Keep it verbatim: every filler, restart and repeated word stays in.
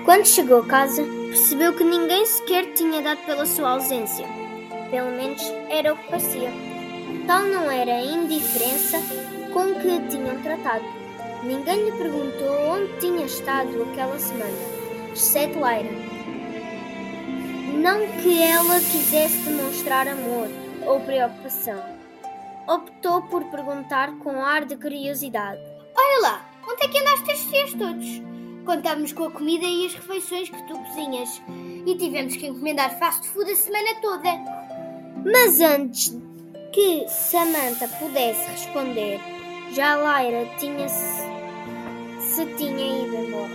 Quando chegou a casa, percebeu que ninguém sequer tinha dado pela sua ausência. Pelo menos era o que parecia. Tal não era a indiferença com que a tinham tratado. Ninguém lhe perguntou onde tinha estado aquela semana, exceto Lyra. Não que ela quisesse demonstrar amor ou preocupação. Optou por perguntar com ar de curiosidade. Olha lá, onde é que andaste estes dias todos? Contámos com a comida e as refeições que tu cozinhas e tivemos que encomendar fast food a semana toda. Mas antes que Samantha pudesse responder, já Lyra tinha-se se tinha ido embora.